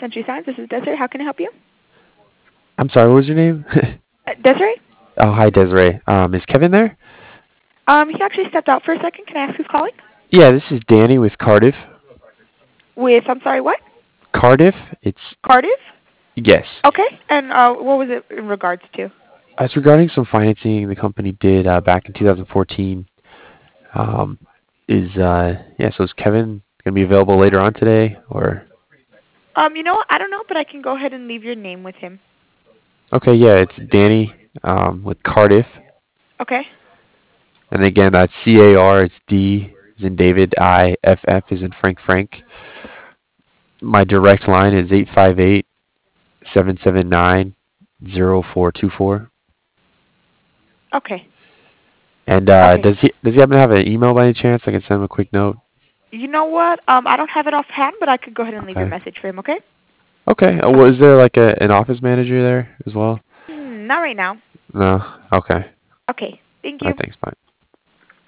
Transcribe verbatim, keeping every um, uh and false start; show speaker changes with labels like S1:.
S1: Country Signs. This is Desiree. How can I help you?
S2: I'm sorry, what was your name?
S1: Uh, Desiree?
S2: Oh, hi, Desiree. Um, is Kevin there?
S1: Um, he actually stepped out for a second. Can I ask who's calling?
S2: Yeah, this is Danny with Cardiff.
S1: With, I'm sorry, what?
S2: Cardiff? It's
S1: Cardiff?
S2: yes.
S1: Okay. And uh, what was it in regards to?
S2: It's regarding some financing the company did uh, back in two thousand fourteen. Um, is uh, yeah, so is Kevin gonna be available later on today or?
S1: Um, you know what? I don't know, but I can go ahead and leave your name with him.
S2: Okay, yeah, it's Danny um, with Cardiff,
S1: Okay?
S2: and again that's C A R. It's D is in David, I F F is in Frank Frank. My direct line is eight five eight seven seven nine zero four two four.
S1: Okay.
S2: And uh,
S1: Okay.
S2: does he does he happen to have an email by any chance? I can send him a quick note.
S1: You know what? Um, I don't have it offhand, but I could go ahead and leave your
S2: Okay.
S1: message for him, okay?
S2: Okay. Uh, Was there like a, an office manager there as well?
S1: Hmm, not right now.
S2: No. Okay.
S1: Okay. Thank
S2: All right.
S1: you.
S2: Thanks. Bye.